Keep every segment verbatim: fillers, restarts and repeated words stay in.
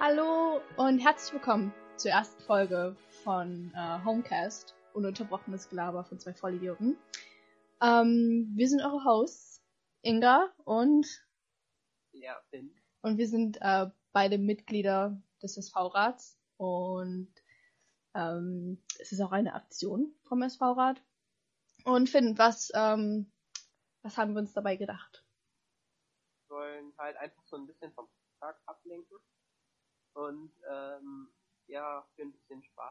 Hallo und herzlich willkommen zur ersten Folge von äh, Homecast, ununterbrochenes Gelaber von zwei Vollidioten. Ähm, wir sind eure Hosts, Inga und Ja, Finn. Und wir sind äh, beide Mitglieder des S V-Rats und ähm, es ist auch eine Aktion vom S V-Rat. Und Finn, was, ähm, was haben wir uns dabei gedacht? Wir wollen halt einfach so ein bisschen vom Tag ablenken und ähm, ja, für ein bisschen Spaß.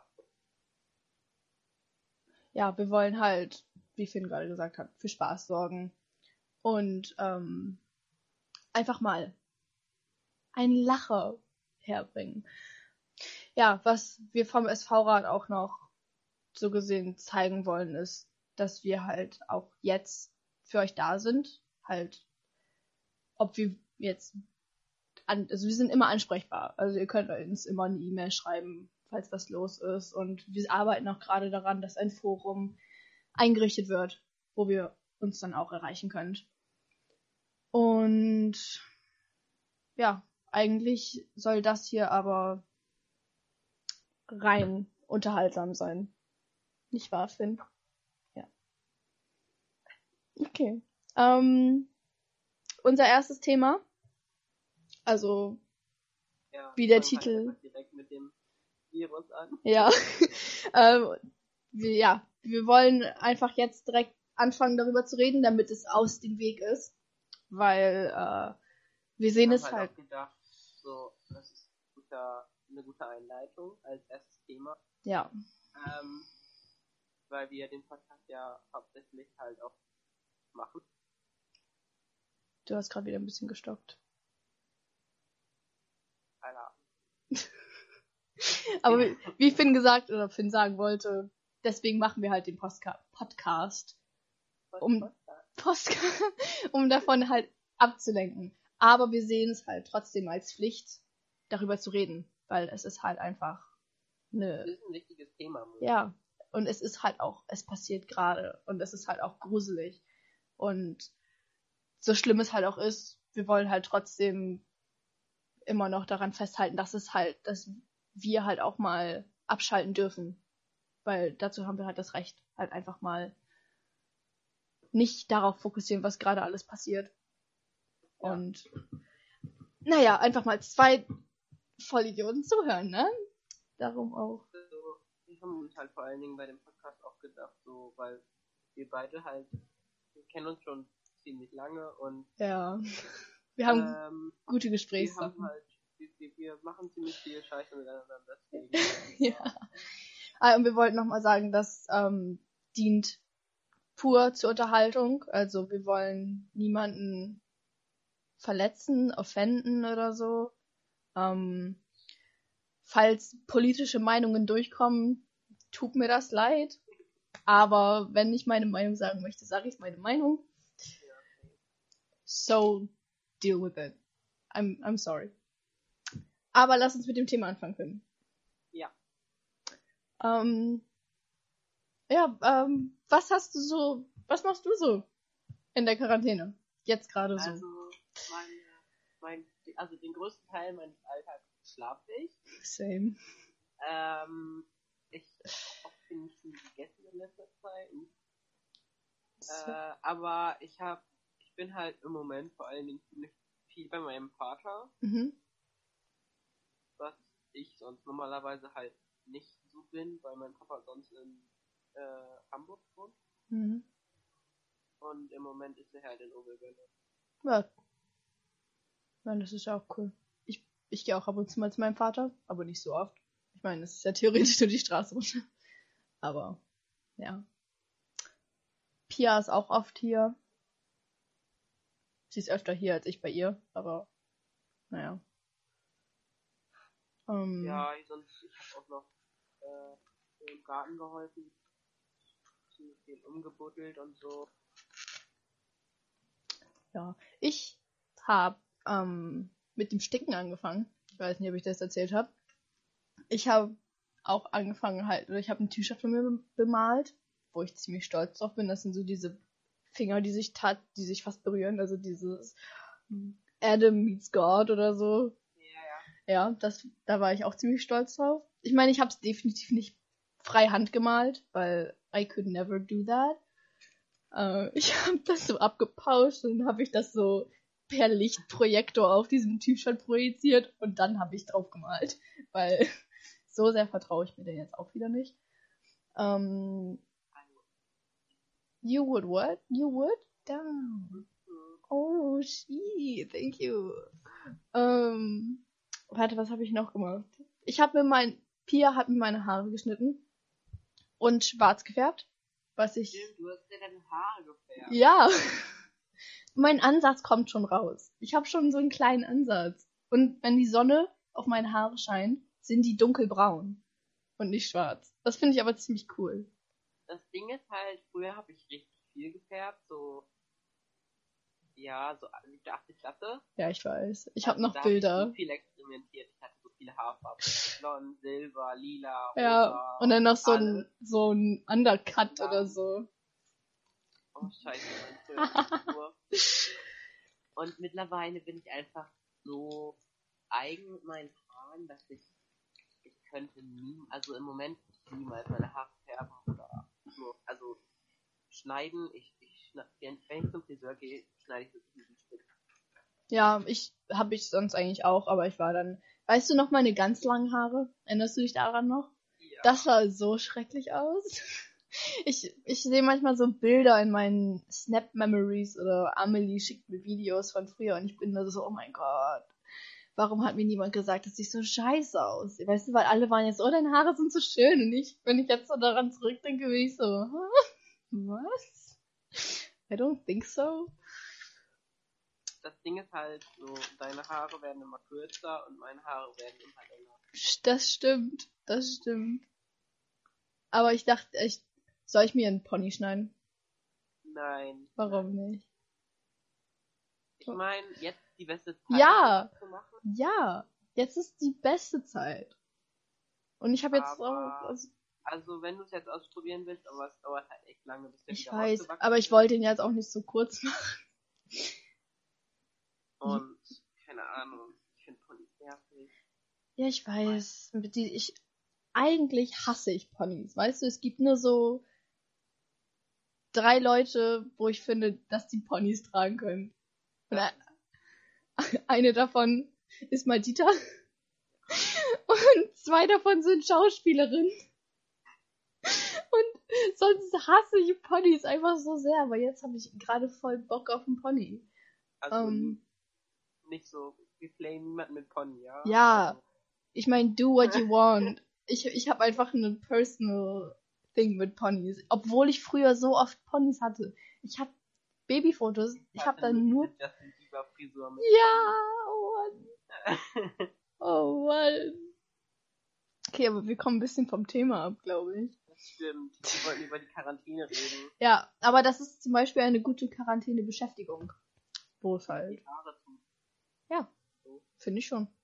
Ja, wir wollen halt, wie Finn gerade gesagt hat, für Spaß sorgen und ähm, einfach mal einen Lacher herbringen. Ja, was wir vom S V-Rat auch noch so gesehen zeigen wollen, ist, dass wir halt auch jetzt für euch da sind. Halt, ob wir jetzt, an, also wir sind immer ansprechbar. Also ihr könnt uns immer eine E-Mail schreiben, falls was los ist. Und wir arbeiten auch gerade daran, dass ein Forum eingerichtet wird, wo wir uns dann auch erreichen könnt. Und ja, eigentlich soll das hier aber rein unterhaltsam sein. Nicht wahr, Finn? Ja. Okay. Ähm, unser erstes Thema, also Ja, wie der fangen Titel. Halt direkt mit dem Virus an. Ja. ähm, wir, ja, wir wollen einfach jetzt direkt anfangen, darüber zu reden, damit es aus dem Weg ist, weil äh, wir sehen Wir es haben halt. Auch gedacht, so, das ist ein guter, eine gute Einleitung als erstes Thema. Ja. Ähm, weil wir den Podcast ja hauptsächlich halt auch machen. Du hast gerade wieder ein bisschen gestockt. Alter. Aber wie, wie Finn gesagt oder Finn sagen wollte, deswegen machen wir halt den Postka- Podcast. Um, Podcast, um davon halt abzulenken. Aber wir sehen es halt trotzdem als Pflicht, darüber zu reden, weil es ist halt einfach eine. Das ist ein wichtiges Thema. Mann. Ja, und es ist halt auch, es passiert gerade und es ist halt auch gruselig. Und so schlimm es halt auch ist, wir wollen halt trotzdem immer noch daran festhalten, dass es halt, dass wir halt auch mal abschalten dürfen. Weil dazu haben wir halt das Recht, halt einfach mal nicht darauf fokussieren, was gerade alles passiert. Ja. Und naja, einfach mal zwei Vollidioten zuhören, ne? Darum auch. Also, wir haben uns halt vor allen Dingen bei dem Podcast auch gedacht, so, weil wir beide halt, wir kennen uns schon ziemlich lange und ja, wir haben ähm, gute Gespräche. Wir haben halt, wir, wir machen ziemlich viel Scheiße miteinander, deswegen. ja. Und wir wollten nochmal sagen, das ähm, dient pur zur Unterhaltung. Also wir wollen niemanden verletzen, offenden oder so. Ähm, falls politische Meinungen durchkommen, tut mir das leid. Aber wenn ich meine Meinung sagen möchte, sage ich meine Meinung. So, deal with it. I'm, I'm sorry. Aber lass uns mit dem Thema anfangen können. Ja. Ähm, ja, ähm, was hast du so, was machst du so in der Quarantäne? Jetzt gerade so. Also, mein, mein, also den größten Teil meines Alltags schlafe ich. Same. Ähm, ich habe auch ziemlich viel gegessen in letzter Zeit. Äh, aber ich habe, ich bin halt im Moment vor allen Dingen ziemlich viel bei meinem Vater. Mhm. Was ich sonst normalerweise halt nicht so bin, weil mein Papa sonst in äh, Hamburg wohnt. Mhm. Und im Moment ist er halt in Oberwelle. Ja. Nein, das ist ja auch cool. Ich, ich gehe auch ab und zu mal zu meinem Vater, aber nicht so oft. Ich meine, es ist ja theoretisch nur die Straße runter. Aber, ja. Pia ist auch oft hier. Sie ist öfter hier als ich bei ihr, aber, naja. Um, ja, sonst, ich habe auch noch äh, im Garten geholfen. Ziemlich viel umgebuddelt und so. Ja, ich habe ähm, mit dem Sticken angefangen. Ich weiß nicht, ob ich das erzählt habe. Ich habe auch angefangen halt, oder ich habe ein T-Shirt von mir bemalt, wo ich ziemlich stolz drauf bin. Das sind so diese Finger, die sich tat, die sich fast berühren. Also dieses Adam meets God oder so. Ja, ja. Ja, das, da war ich auch ziemlich stolz drauf. Ich meine, ich habe es definitiv nicht frei Hand gemalt, weil I could never do that. Äh, ich habe das so abgepauscht und dann habe ich das so per Lichtprojektor auf diesem T-Shirt projiziert und dann habe ich drauf gemalt, weil so sehr vertraue ich mir den jetzt auch wieder nicht. Um, you would what? You would? Damn. Oh, she, thank you. Ähm, warte, was habe ich noch gemacht? Ich habe mir mein, Pia hat mir meine Haare geschnitten und schwarz gefärbt, was ich... Stimmt, du hast dir deine Haare gefärbt. Ja, mein Ansatz kommt schon raus. Ich habe schon so einen kleinen Ansatz. Und wenn die Sonne auf meine Haare scheint, sind die dunkelbraun und nicht schwarz. Das finde ich aber ziemlich cool. Das Ding ist halt, früher habe ich richtig viel gefärbt, so... Ja, so siebte, achte Klasse. Ja, ich weiß. Ich also habe noch da Bilder. Hab ich so viel experimentiert. Ich hatte so viele Haarfarben. Blond, Silber, Lila, Rosa. Ja, und dann noch so alles. ein, so ein Undercut Ja. oder so. Oh, scheiße, mein Frühjahr. Und mittlerweile bin ich einfach so eigen mit meinen Haaren, dass ich, ich könnte nie, also im Moment niemals meine Haare färben oder nur, also schneiden. Ich, ich, wenn ich zum Friseur gehe, schneide ich wirklich mit dem Stück. Ja, ich habe ich sonst eigentlich auch, aber ich war dann... Weißt du noch meine ganz langen Haare? Erinnerst du dich daran noch? Ja. Das sah so schrecklich aus. Ich, ich sehe manchmal so Bilder in meinen Snap-Memories oder Amelie schickt mir Videos von früher und ich bin da so, oh mein Gott, warum hat mir niemand gesagt, dass ich so scheiße aussehe? Weißt du, weil alle waren jetzt, oh, deine Haare sind so schön und ich, wenn ich jetzt so daran zurückdenke, bin ich so, was? I don't think so. Das Ding ist halt so, deine Haare werden immer kürzer und meine Haare werden immer länger. Das stimmt, das stimmt. Aber ich dachte, ich, soll ich mir einen Pony schneiden? Nein. Warum nicht? Ich meine, jetzt ist die beste Zeit, Ja. das zu machen. Ja, jetzt ist die beste Zeit. Und ich habe jetzt Aber, auch... Also, also wenn du es jetzt ausprobieren willst, aber es dauert halt echt lange, bis der ich wieder weiß, ausgewachsen aber ich ist. wollte ihn jetzt auch nicht so kurz machen. Und, keine Ahnung, ich finde Ponys nervig. Ja, ich weiß. Mit die, ich, eigentlich hasse ich Ponys. Weißt du, es gibt nur so drei Leute, wo ich finde, dass die Ponys tragen können. Und Ja. eine davon ist Madita. Und zwei davon sind Schauspielerinnen. Und sonst hasse ich Ponys einfach so sehr. Aber jetzt habe ich gerade voll Bock auf einen Pony. Also Ähm, nicht so, wir playen niemanden mit Pony, ja? Ja. Also, Ich meine, do what you want. Ich, ich habe einfach eine personal thing mit Ponys. Obwohl ich früher so oft Ponys hatte. Ich habe Babyfotos. Ich habe hatte dann nur... diese Justin Bieber Frisur mit Ja, oh Mann. Oh Mann. Okay, aber wir kommen ein bisschen vom Thema ab, glaube ich. Das stimmt. Wir wollten über die Quarantäne reden. Ja, aber das ist zum Beispiel eine gute Quarantänebeschäftigung. Wo es halt... Die Haare tun. Ja, finde ich schon.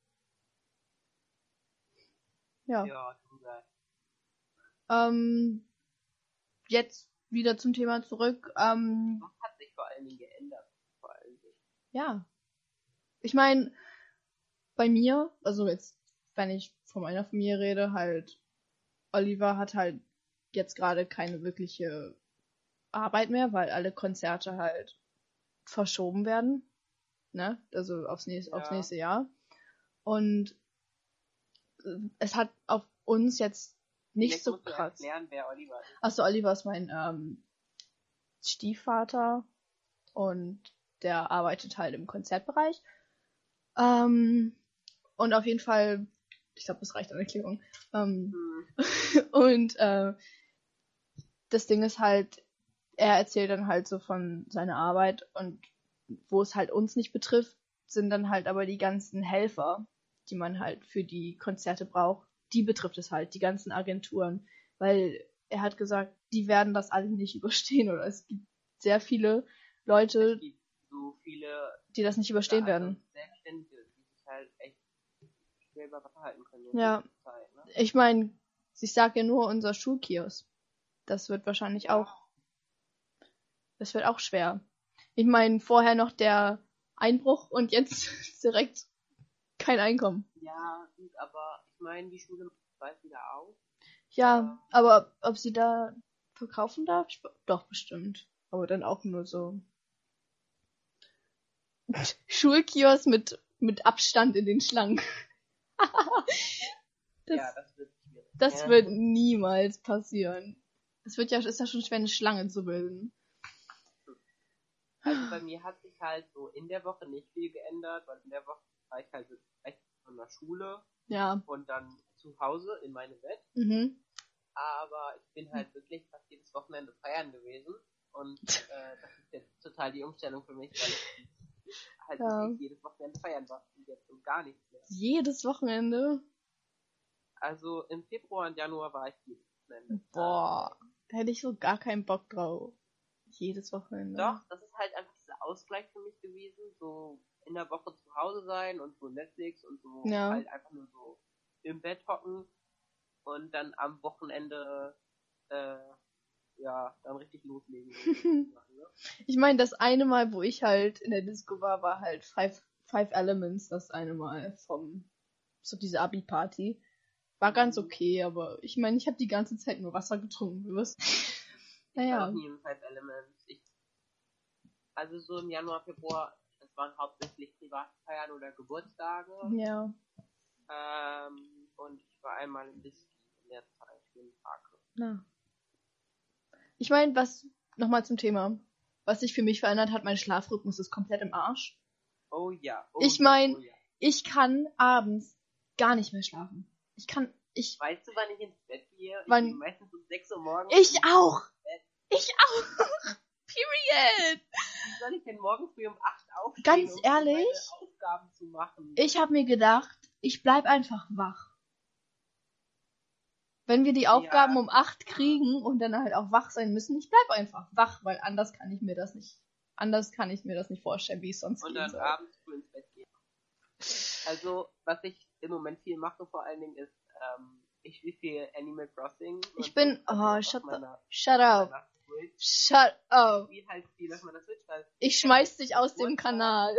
Ja. Ja, tun wir. Ähm, jetzt wieder zum Thema zurück. Ähm, Was hat sich vor allen Dingen geändert? Vor allen Dingen. ja. Ich meine, bei mir, also jetzt, wenn ich von meiner Familie rede, halt, Oliver hat halt jetzt gerade keine wirkliche Arbeit mehr, weil alle Konzerte halt verschoben werden. Ne? Also aufs nächste, Ja. aufs nächste Jahr. Und äh, es hat auf uns jetzt nicht Vielleicht so musst du krass. erklären, wer Oliver ist. Achso, Oliver ist mein ähm, Stiefvater und der arbeitet halt im Konzertbereich. Ähm, und auf jeden Fall, ich glaube, das reicht an Erklärung. Ähm, Hm. und äh, das Ding ist halt, er erzählt dann halt so von seiner Arbeit und wo es halt uns nicht betrifft, sind dann halt aber die ganzen Helfer, die man halt für die Konzerte braucht, die betrifft es halt, die ganzen Agenturen, weil er hat gesagt, die werden das alle nicht überstehen oder es gibt sehr viele Leute, Es gibt so viele die das nicht überstehen ja, werden. also Selbstständige, die sich halt echt schwer über Wasser halten können. in Ja. dieser Zeit, ne? Ich meine, ich sag ja nur unser Schulkiosk. Das wird wahrscheinlich Ja. auch, das wird auch schwer. Ich meine, vorher noch der Einbruch und jetzt direkt kein Einkommen. Ja, gut, aber ich meine, die Schule macht bald wieder auf. Ja, aber ob sie da verkaufen darf? Ich, doch, bestimmt. Aber dann auch nur so. Schulkiosk mit, mit Abstand in den Schlangen. das, ja, das wird schwierig. Das ja. wird niemals passieren. Es wird ja, ist ja schon schwer, eine Schlange zu bilden. Also bei mir hat sich halt so in der Woche nicht viel geändert, weil in der Woche war ich halt echt von der Schule Ja. und dann zu Hause in meinem Bett. Mhm. Aber ich bin halt wirklich fast jedes Wochenende feiern gewesen und äh, das ist jetzt total die Umstellung für mich, weil ich halt Ja. wirklich jedes Wochenende feiern war und jetzt so gar nichts mehr. Jedes Wochenende? Also im Februar und Januar war ich jedes Wochenende. Boah, da hätte ich so gar keinen Bock drauf. Jedes Wochenende. Doch, das ist halt einfach dieser Ausgleich für mich gewesen, so in der Woche zu Hause sein und so Netflix und so Ja. halt einfach nur so im Bett hocken und dann am Wochenende äh, ja, dann richtig loslegen. Ich meine, das eine Mal, wo ich halt in der Disco war, war halt Five, Five Elements, das eine Mal vom, so diese Abi-Party. War ganz okay, aber ich meine, ich habe die ganze Zeit nur Wasser getrunken, du wirst. Ich war Naja. noch nie im Five Elements. Ich, also so im Januar, Februar, das waren hauptsächlich Privatfeiern oder Geburtstage. Ja. Ähm, und ich war einmal im Whisky in der Zeit für den Tag. Na. Ich meine, was, nochmal zum Thema, was sich für mich verändert hat, mein Schlafrhythmus ist komplett im Arsch. Oh ja. Oh ich ja, meine, oh ja. ich kann abends gar nicht mehr schlafen. Ich kann, ich... Weißt du, wann ich ins Bett gehe? Wann? Ich gehe meistens um sechs Uhr morgens. Ich auch! Ich auch! Period! Wie soll ich denn morgen früh um acht aufstehen, Ganz um ehrlich, meine Aufgaben zu machen? Ich habe mir gedacht, ich bleib einfach wach. Wenn wir die Aufgaben Ja. um acht kriegen und dann halt auch wach sein müssen, ich bleib einfach wach, weil anders kann ich mir das nicht, anders kann ich mir das nicht vorstellen, wie es sonst Und gehen dann soll. abends früh ins Bett gehen. Also, was ich im Moment viel mache vor allen Dingen ist, ähm, ich spiele viel Animal Crossing. Ich und bin, so, also oh, auf shut, meiner, the, shut up, meiner Switch. shut up. Ich spiele halt viel auf meiner Switch, weil Ich schmeiß dich aus Geburtstag- dem Kanal.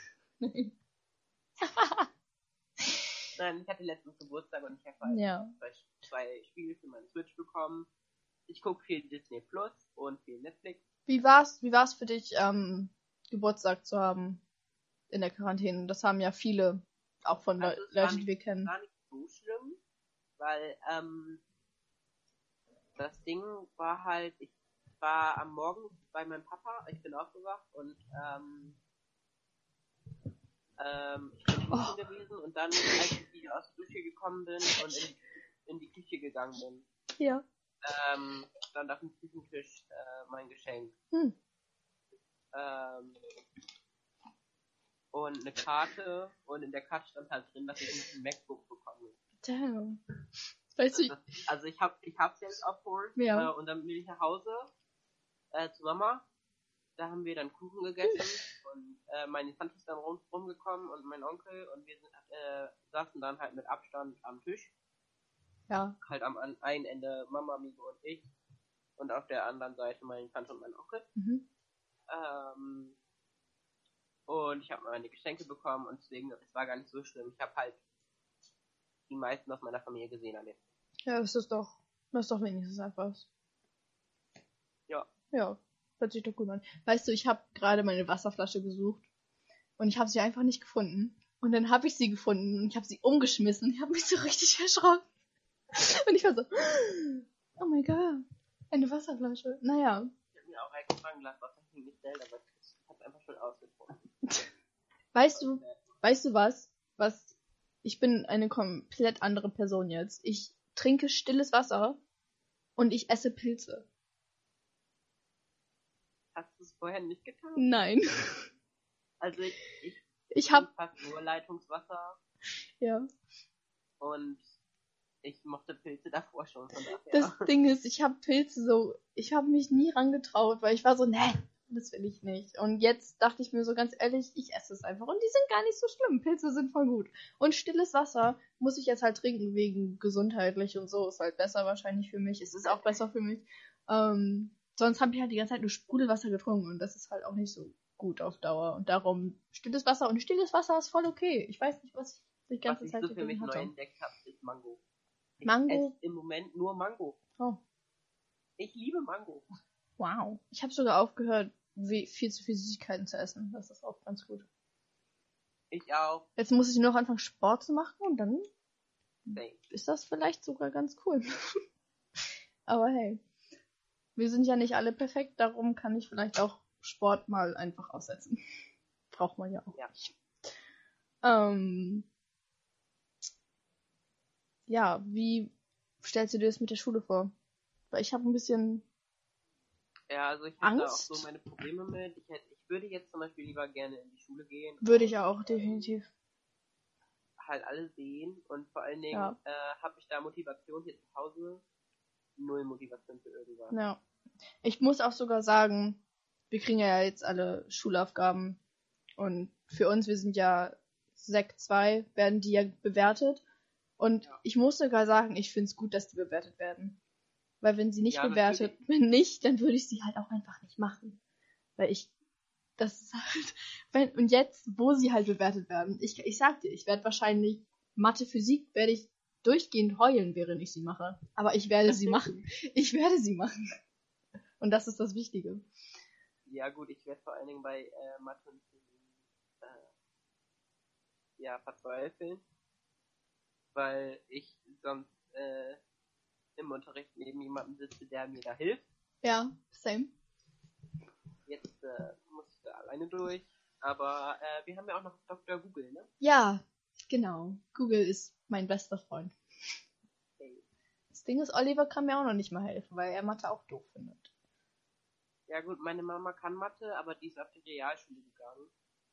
Nein, ich hatte letztens Geburtstag und ich habe halt Ja. zwei, zwei Spiele für meine Switch bekommen. Ich gucke viel Disney Plus und viel Netflix. Wie war's, wie war's für dich, ähm, Geburtstag zu haben in der Quarantäne? Das haben ja viele, auch von Also Le es war Leuten, die nicht- wir kennen. War nicht so schlimm, weil ähm, das Ding war halt, ich war am Morgen bei meinem Papa, ich bin aufgewacht und ähm, ähm, ich bin duschen Oh. gewesen und dann, als ich wieder aus der Dusche gekommen bin und in, in die Küche gegangen bin, Ja. ähm, stand auf dem Küchentisch äh, mein Geschenk. Hm. Ähm, und eine Karte und in der Karte stand halt drin, dass ich ein MacBook bekomme. Damn. Weißt du, Das, also ich hab ich hab's jetzt abgeholt Ja. äh, und dann bin ich nach Hause äh, zu Mama. Da haben wir dann Kuchen gegessen und äh, meine Tante ist dann rum, rumgekommen und mein Onkel und wir sind, äh, saßen dann halt mit Abstand am Tisch. ja. Halt am an, einen Ende Mama, Migo und ich und auf der anderen Seite meine Tante und mein Onkel. Mhm. Ähm, und ich habe meine Geschenke bekommen und deswegen, es war gar nicht so schlimm. Ich habe halt die meisten aus meiner Familie gesehen an dem. Ja, das ist doch, das ist doch wenigstens etwas. Ja. Ja, hört sich doch gut an. Weißt du, ich habe gerade meine Wasserflasche gesucht und ich habe sie einfach nicht gefunden. Und dann habe ich sie gefunden und ich habe sie umgeschmissen. Ich habe mich so richtig erschrocken. Und ich war so, oh mein Gott, eine Wasserflasche. Naja. Ich habe mir auch extra ein Glas Wasser hingestellt, aber ich habe einfach schon ausgetrunken. Weißt du, weißt du was? Was? Ich bin eine komplett andere Person jetzt. Ich trinke stilles Wasser und ich esse Pilze. Hast du es vorher nicht getan? Nein. Also ich, ich, Ich hab, fast nur Leitungswasser ja. und ich mochte Pilze davor schon, von daher. Das Ding ist, ich habe Pilze so, ich habe mich nie rangetraut, weil ich war so, nee, das will ich nicht. Und jetzt dachte ich mir so ganz ehrlich, ich esse es einfach. Und die sind gar nicht so schlimm. Pilze sind voll gut. Und stilles Wasser muss ich jetzt halt trinken, wegen gesundheitlich und so. Ist halt besser wahrscheinlich für mich. Es ist auch besser für mich. Ähm, sonst habe ich halt die ganze Zeit nur Sprudelwasser getrunken und das ist halt auch nicht so gut auf Dauer. Und darum stilles Wasser. Und stilles Wasser ist voll okay. Ich weiß nicht, was ich die Was ganze ich Zeit so für mich gegessen neu hatte. entdeckt habe, ist Mango. Ich Mango? esse im Moment nur Mango. Oh, Ich liebe Mango. wow. Ich habe sogar aufgehört, wie, viel zu viel Süßigkeiten zu essen. Das ist auch ganz gut. Ich auch. Jetzt muss ich nur noch anfangen, Sport zu machen und dann Same. ist das vielleicht sogar ganz cool. Aber hey, wir sind ja nicht alle perfekt, darum kann ich vielleicht auch Sport mal einfach aussetzen. Braucht man ja auch Ja. nicht. Ähm, ja, wie stellst du dir das mit der Schule vor? Weil ich habe ein bisschen Ja, also ich habe da auch Angst. so meine Probleme mit. Ich, hätte, ich würde jetzt zum Beispiel lieber gerne in die Schule gehen. Würde ich und, auch, ähm, definitiv. halt alle sehen. Und vor allen Dingen Ja. äh, habe ich da Motivation hier zu Hause. Null Motivation für irgendwas. Ja. Ich muss auch sogar sagen, wir kriegen ja jetzt alle Schulaufgaben und für uns, wir sind ja Sek zwei, werden die ja bewertet. Und Ja. ich muss sogar sagen, ich finde es gut, dass die bewertet werden. Weil wenn sie nicht Ja, bewertet, natürlich. wenn nicht, dann würde ich sie halt auch einfach nicht machen. Weil ich, das ist halt, wenn, und jetzt, wo sie halt bewertet werden, ich, ich sag dir, ich werde wahrscheinlich Mathe, Physik, werde ich durchgehend heulen, während ich sie mache. Aber ich werde sie machen. Ich werde sie machen. Und das ist das Wichtige. Ja gut, ich werde vor allen Dingen bei äh, Mathe und Physik äh, ja, verzweifeln. Weil ich sonst äh, im Unterricht neben jemandem sitze, der mir da hilft. Ja, same. Jetzt äh, muss ich da alleine durch. Aber äh, wir haben ja auch noch Doktor Google, ne? Ja, genau. Google ist mein bester Freund. Hey. Das Ding ist, Oliver kann mir auch noch nicht mal helfen, weil er Mathe auch doof findet. Ja gut, meine Mama kann Mathe, aber die ist auf die Realschule gegangen.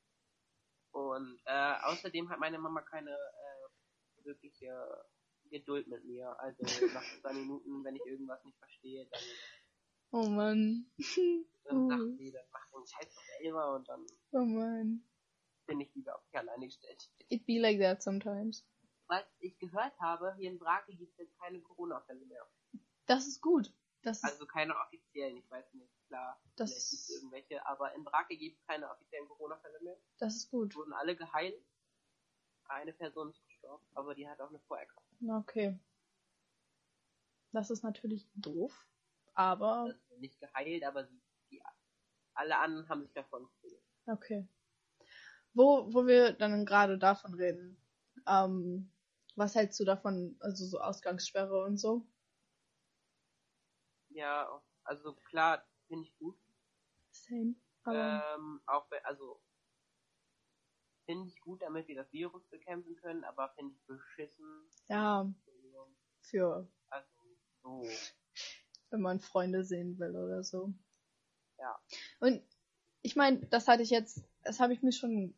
Und äh, außerdem hat meine Mama keine äh, wirkliche Geduld mit mir. Also nach zwei Minuten, wenn ich irgendwas nicht verstehe, dann, Oh Mann. dann sagt sie, dann mach den Scheiß doch selber und dann Oh Mann. bin ich lieber auf mich alleine gestellt. It be like that sometimes. Was ich gehört habe, hier in Brake gibt es jetzt keine Corona-Fälle mehr. Das ist gut. Das ist, Also keine offiziellen, ich weiß nicht, klar, Das- vielleicht gibt es irgendwelche, aber in Brake gibt es keine offiziellen Corona-Fälle mehr. das ist gut. Die wurden alle geheilt. Eine Person ist gestorben, aber die hat auch eine Vorerkrankung. Na, okay. Das ist natürlich doof, aber Also nicht geheilt, aber sie, die, alle anderen haben sich davon gekriegt. okay. Wo, wo wir dann gerade davon reden, ähm, was hältst du davon, also so Ausgangssperre und so? Ja, also klar, finde ich gut. Same. Aber Ähm, auch wenn, also finde ich gut, damit wir das Virus bekämpfen können, aber finde ich beschissen. ja, für, Also so, wenn man Freunde sehen will oder so. ja. Und ich meine, das hatte ich jetzt, das habe ich mir schon,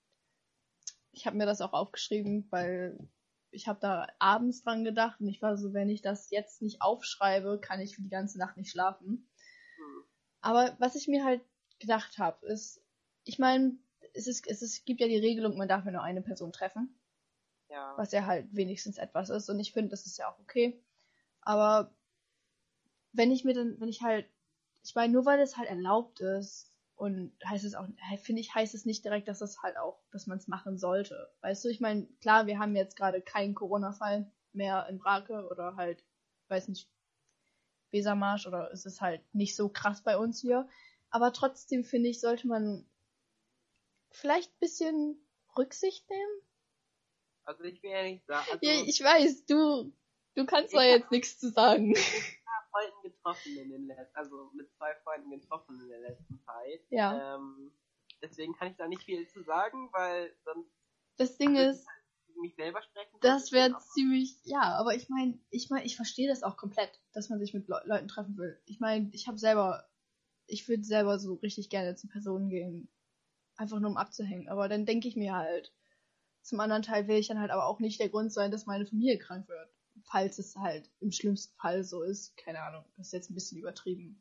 ich habe mir das auch aufgeschrieben, weil ich habe da abends dran gedacht und ich war so, wenn ich das jetzt nicht aufschreibe, kann ich für die ganze Nacht nicht schlafen. Hm. Aber was ich mir halt gedacht habe, ist, ich meine, es ist, es ist, gibt ja die Regelung, man darf ja nur eine Person treffen, Ja. was ja halt wenigstens etwas ist und ich finde, das ist ja auch okay. Aber wenn ich mir dann, wenn ich halt, ich meine, nur weil es halt erlaubt ist und heißt es auch, finde ich, heißt es nicht direkt, dass das halt auch, dass man es machen sollte. Weißt du, ich meine, klar, wir haben jetzt gerade keinen Corona-Fall mehr in Brake oder halt, weiß nicht, Wesermarsch oder es ist halt nicht so krass bei uns hier. Aber trotzdem finde ich, sollte man vielleicht ein bisschen Rücksicht nehmen. Also ich will ja nicht sagen, also Ja, ich weiß, du, du kannst da Ich jetzt nichts zu sagen. ich habe Freunden getroffen in den letzten, also mit zwei Freunden getroffen in der letzten Zeit. Ja. Ähm, deswegen kann ich da nicht viel zu sagen, weil sonst Das Ding würde ist, ich halt für mich selber sprechen. das wäre aber- ziemlich, ja, aber ich meine, ich meine, ich verstehe das auch komplett, dass man sich mit Le Leuten treffen will. Ich meine, ich habe selber, ich würde selber so richtig gerne zu Personen gehen, einfach nur um abzuhängen. Aber dann denke ich mir halt, zum anderen Teil will ich dann halt aber auch nicht der Grund sein, dass meine Familie krank wird. Falls es halt im schlimmsten Fall so ist. Keine Ahnung, das ist jetzt ein bisschen übertrieben.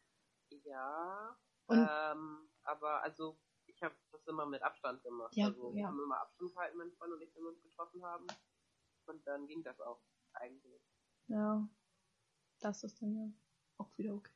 Ja, Und ähm, aber also ich habe das immer mit Abstand gemacht. Ja, also wir ja. haben immer Abstand gehalten, mein Freund und ich, wenn wir uns getroffen haben. Und dann ging das auch eigentlich. ja, das ist dann ja auch wieder okay.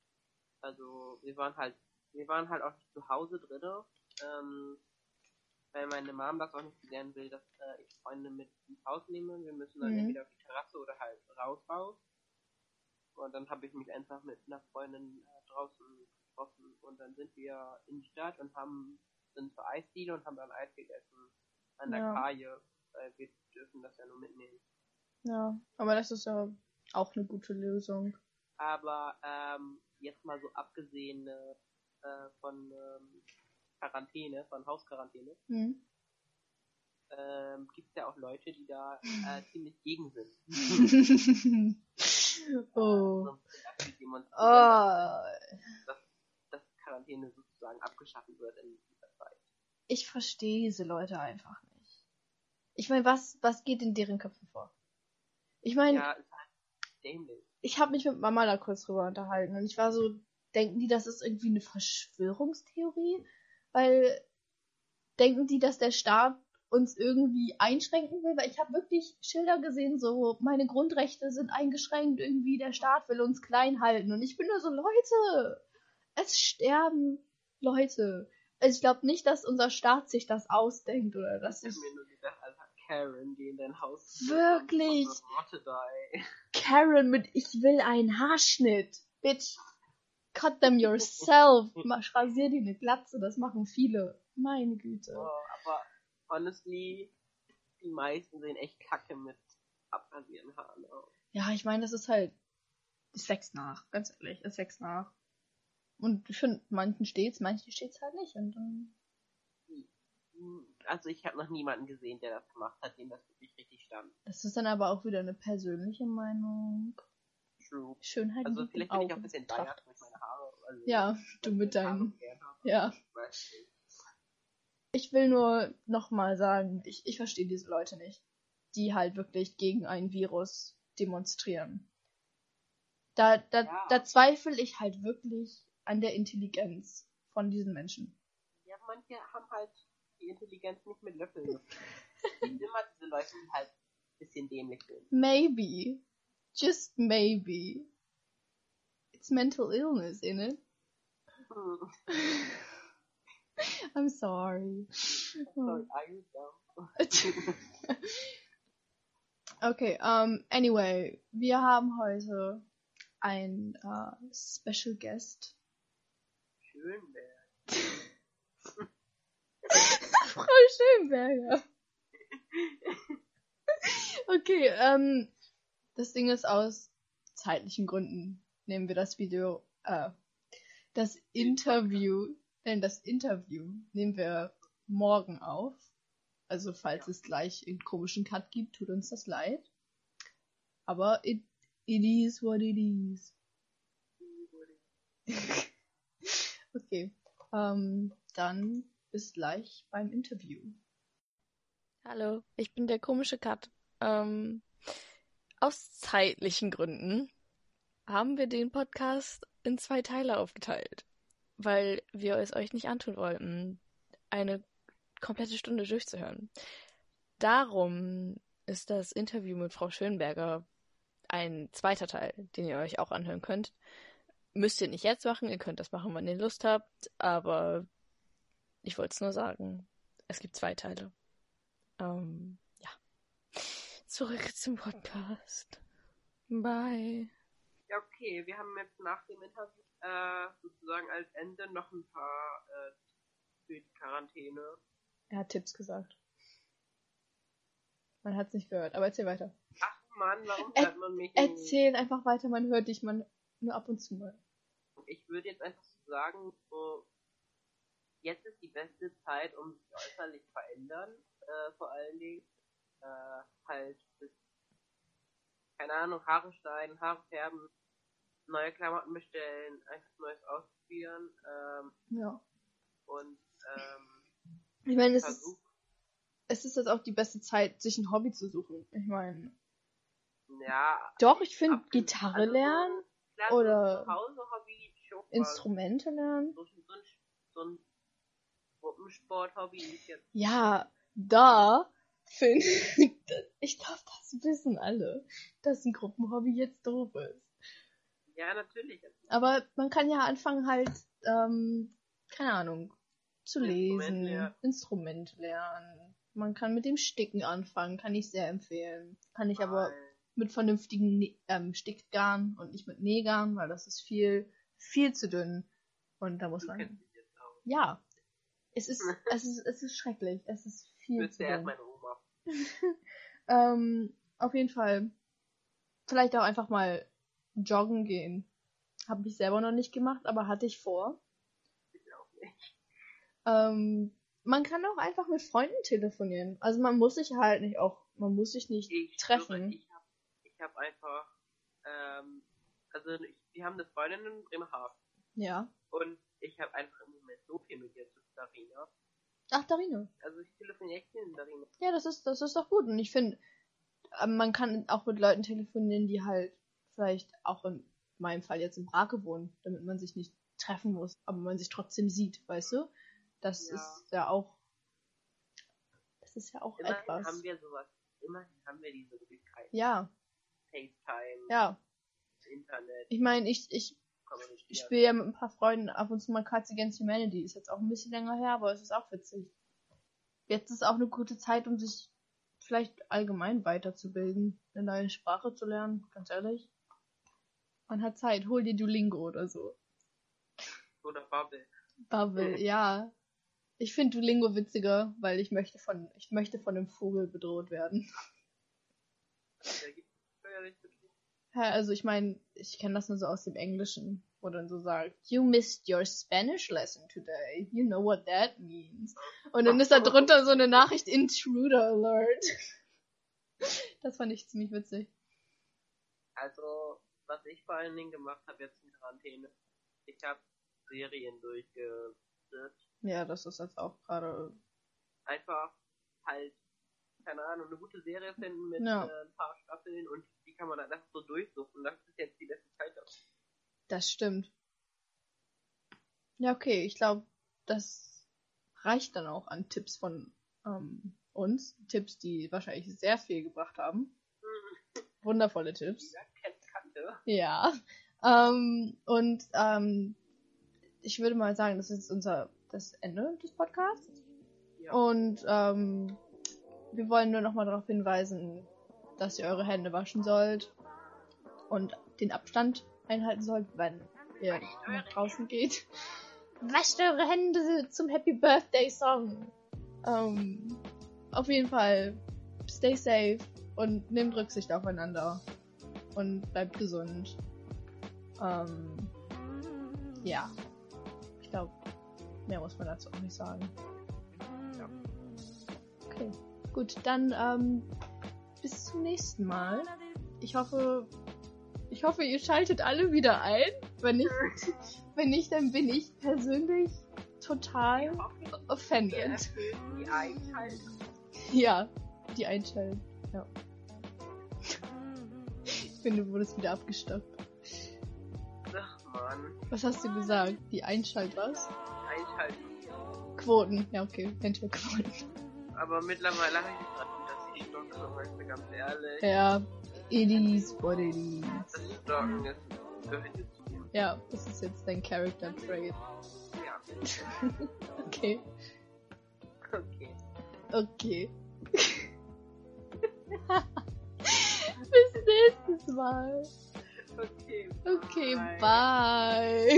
Also wir waren halt, wir waren halt auch nicht zu Hause drinne. Ähm, weil meine Mom das auch nicht lernen will, dass äh, ich Freunde mit ins Haus nehme. Wir müssen dann Mhm. entweder auf die Terrasse oder halt raus raus. Und dann habe ich mich einfach mit einer Freundin äh, draußen getroffen und dann sind wir in die Stadt und haben sind zur Eisdiele und haben dann Eis gegessen an der Ja. Kaje, weil wir dürfen das ja nur mitnehmen. Ja, aber das ist ja auch eine gute Lösung. Aber ähm, jetzt mal so abgesehen äh, von ähm, Quarantäne, von Hausquarantäne, Hm? ähm, gibt es ja auch Leute, die da äh, ziemlich gegen sind. Oh. So ein bisschen dafür demonstrieren, Oh. dass, dass Quarantäne sozusagen abgeschaffen wird in dieser Zeit. Ich verstehe diese Leute einfach nicht. Ich meine, was, was geht in deren Köpfen vor? Ich meine, Ja, ist halt dämlich. ich habe mich mit Mama da kurz drüber unterhalten und ich war so, denken die, das ist irgendwie eine Verschwörungstheorie? Weil denken die, dass der Staat uns irgendwie einschränken will? Weil ich habe wirklich Schilder gesehen, so meine Grundrechte sind eingeschränkt, irgendwie der Staat will uns klein halten. Und ich bin nur so, Leute, es sterben Leute. Also ich glaube nicht, dass unser Staat sich das ausdenkt oder dass Ich ich... hab mir nur gedacht, Alter, Karen, die in dein Haus Wirklich? und Rotte da, ey. Karen mit ich will einen Haarschnitt. Bitch, cut them yourself. Mach- Rasier dir eine Glatze, das machen viele. Meine Güte. Oh, aber honestly, die meisten sehen echt kacke mit abrasieren Haaren aus. Ja, ich meine, das ist halt, es wächst nach, ganz ehrlich, es wächst nach. Und ich finde, manchen steht's, manchen steht's halt nicht. Und dann, Also ich habe noch niemanden gesehen, der das gemacht hat, dem das wirklich richtig stand. das ist dann aber auch wieder eine persönliche Meinung. True. Schönheit Also liegt im vielleicht bin ich auch Auge. ein bisschen Tracht. biased mit meinen Haaren. Also Ja, du ich mit meine Haare deinen, gern habe. ja. Ich weiß nicht. Ich will nur nochmal sagen, ich, ich verstehe diese Leute nicht, die halt wirklich gegen ein Virus demonstrieren. Da, da, Ja. da zweifle ich halt wirklich an der Intelligenz von diesen Menschen. Ja, manche haben halt die Intelligenz nicht mit Löffeln gefunden. Es gibt immer diese Leute, die halt ein bisschen dämlich sind. Maybe. Just maybe. It's mental illness, innit? Hm. I'm sorry. Sorry, are you dumb? Okay, um, anyway, wir haben heute ein uh, Special Guest. Schönberg. Frau Schönberger. Okay, ähm, das Ding ist, aus zeitlichen Gründen nehmen wir das Video, äh, das Interview, denn das Interview nehmen wir morgen auf. Also falls es gleich einen komischen Cut gibt, tut uns das leid. Aber it, it is what it is. Okay, ähm, dann bis gleich beim Interview. Hallo, ich bin der komische Cut. Ähm, aus zeitlichen Gründen haben wir den Podcast in zwei Teile aufgeteilt, weil wir es euch nicht antun wollten, eine komplette Stunde durchzuhören. Darum ist das Interview mit Frau Schönberger ein zweiter Teil, den ihr euch auch anhören könnt. Müsst ihr nicht jetzt machen, ihr könnt das machen, wann ihr Lust habt, aber ich wollte es nur sagen, es gibt zwei Teile. Ähm, ja. Zurück zum Podcast. Bye. Ja, okay, wir haben jetzt nach dem Interview äh, sozusagen als Ende noch ein paar äh, für die Quarantäne. Er hat Tipps gesagt. Man hat es nicht gehört, aber erzähl weiter. Ach Mann, warum Er- hört man mich Erzähl einfach weiter, man hört dich man nur ab und zu mal. nicht? Ich würde jetzt einfach so sagen, so, jetzt ist die beste Zeit, um sich äußerlich zu verändern, äh, vor allen Dingen. Äh, halt, bis, keine Ahnung, Haare schneiden, Haare färben, neue Klamotten bestellen, einfach Neues ausprobieren, ähm, Ja. und, ähm, Ich meine, es ist, versuchen, es ist jetzt auch die beste Zeit, sich ein Hobby zu suchen. Ich meine, ja, doch, ich finde ab- Gitarre also so- lernen, klar, oder so ein Zuhause-Hobby, schon mal Instrumente lernen. so, so, ein, so ein Gruppensport-Hobby ist jetzt, Ja, da finde ich glaube, das wissen alle, dass ein Gruppenhobby jetzt doof ist. ja, natürlich. Aber man kann ja anfangen halt, ähm, keine Ahnung, zu Instrument lesen, lernen. Instrument lernen. Man kann mit dem Sticken anfangen, kann ich sehr empfehlen. Kann ich aber Weil mit vernünftigen Ne- ähm, Stickgarn und nicht mit Nähgarn, weil das ist viel, viel zu dünn. Und da muss du man. kennst dich jetzt aus. Ja. Es ist, es ist, es ist schrecklich. Es ist Du viel bist zu ja erst dünn. meine Oma. Ähm, auf jeden Fall. Vielleicht auch einfach mal joggen gehen. Habe ich selber noch nicht gemacht, aber hatte ich vor. Ich auch nicht. Ähm, man kann auch einfach mit Freunden telefonieren. Also man muss sich halt nicht auch, man muss sich nicht Ich treffen. schwöre, ich hab, ich hab einfach, ähm, also ich, wir haben eine Freundin in Bremerhaven. Ja. Und ich habe einfach im Moment so viel mit ihr zu tun, Darina. Ach, Darina. Also ich telefoniere echt viel mit Darina. Ja, das ist, das ist doch gut. Und ich finde, man kann auch mit Leuten telefonieren, die halt vielleicht auch in meinem Fall jetzt in Brake wohnen, damit man sich nicht treffen muss, aber man sich trotzdem sieht, weißt du? Das Ja. ist ja auch, das ist ja auch Immerhin etwas. haben wir sowas, immerhin haben wir diese Möglichkeit. Ja, FaceTime, ja. Internet, Ich meine, ich, ich, ich kommunizieren. spiele ja mit ein paar Freunden ab und zu mal Cards Against Humanity. Ist jetzt auch ein bisschen länger her, aber es ist auch witzig. Jetzt ist auch eine gute Zeit, um sich vielleicht allgemein weiterzubilden, eine neue Sprache zu lernen, ganz ehrlich. Man hat Zeit, hol dir Duolingo oder so. Oder Bubble. Bubble, ja. Ich finde Duolingo witziger, weil ich möchte von, ich möchte von einem Vogel bedroht werden. Da gibt's steuerlich wirklich. Ja, also ich meine, ich kenne das nur so aus dem Englischen, wo dann so sagt, you missed your Spanish lesson today. You know what that means. Und dann ist da drunter so eine Nachricht, Intruder Alert. Das fand ich ziemlich witzig. Also, was ich vor allen Dingen gemacht habe jetzt in Quarantäne, ich habe Serien durchgesetzt. Ja, das ist jetzt auch gerade. Einfach halt, keine Ahnung, eine gute Serie finden mit Ja. äh, ein paar Staffeln und die kann man dann einfach so durchsuchen. Das ist jetzt die letzte Zeit. Das stimmt. Ja, okay, ich glaube, das reicht dann auch an Tipps von ähm, uns. Tipps, die wahrscheinlich sehr viel gebracht haben. Wundervolle Tipps. Dieser kennt Kante. Ja. Ähm, und ähm, ich würde mal sagen, das ist unser das Ende des Podcasts. Ja. Und ähm, wir wollen nur noch mal darauf hinweisen, dass ihr eure Hände waschen sollt und den Abstand einhalten sollt, wenn ihr nach draußen geht. Wascht eure Hände zum Happy Birthday Song. Ähm, auf jeden Fall stay safe und nehmt Rücksicht aufeinander und bleibt gesund. Ähm, ja, ich glaube, mehr muss man dazu auch nicht sagen. Ja. Okay, gut, dann ähm, bis zum nächsten Mal. Ich hoffe, ich hoffe, ihr schaltet alle wieder ein. Wenn nicht, wenn nicht, dann bin ich persönlich total Wir hoffen, wir offended. erfüllen die Einschaltung. Ja, die einschalten. Ja. Ich finde, du wurdest wieder abgestoppt. Ach man, Was hast du gesagt? Die Einschalt was? Einschaltung. Quoten. Ja, okay. Einschaltquoten. Aber mittlerweile habe ich mich dran, dass ich stocke, weißt du, ganz ehrlich. Ja, it is what it is. Das Stocken ist, gehört jetzt zu mir. Ja, das ist jetzt dein Character Trait. Ja. Okay. Okay. Okay. Bis nächstes Mal. Okay. Okay, bye. bye.